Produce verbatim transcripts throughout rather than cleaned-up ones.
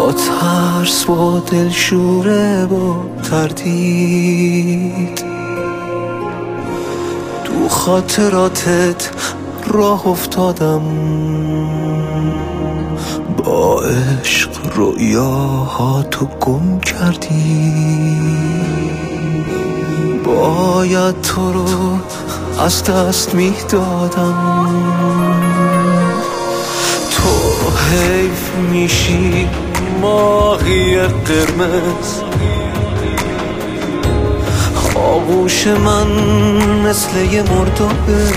با ترس، با دلشوره، با تردید تو خاطراتت راه افتادم، با عشق رؤیاهاتو گم کردی. باید تو رو از دست میدادم، تو حیف میشی ماهی قرمز. آغوش من مثل یه مردابه،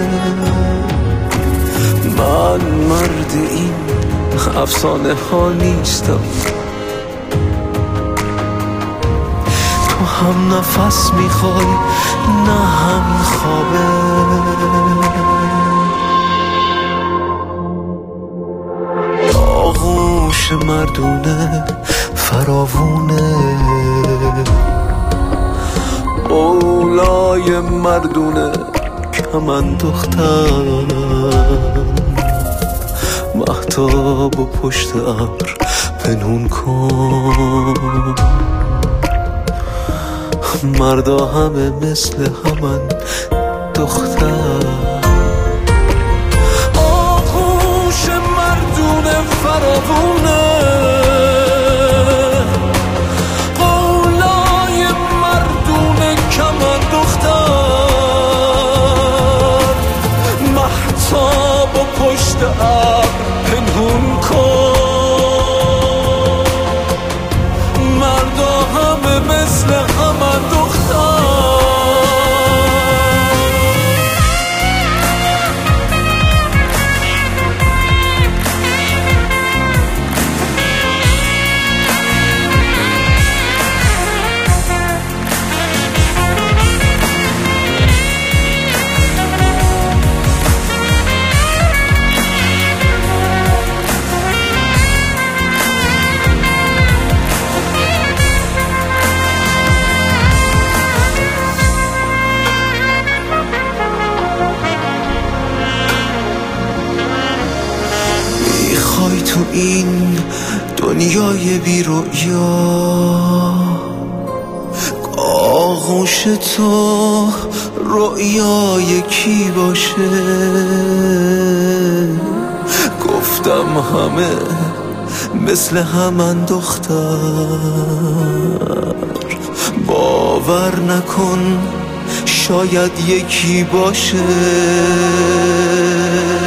من مرد این افسانه ها نیستم. تو هم نفس میخوای نه همین خوابه. آغوش مردونه فراوونه، اولای مردونه کمند دخترم. مهتاب و پشت ابر پنهون کن، مردا همه مثل همن دختر. آغوش مردونه فراوونه، قولای مردونه کمن دختر. مهتاب و پشت ابر پنهون کن، مردا همه مثل همن دختر. تو این دنیای بی رؤیا، آغوش تو رؤیای کی باشه؟ گفتم همه مثل همن دختر. باور نکن شاید یکی باشه.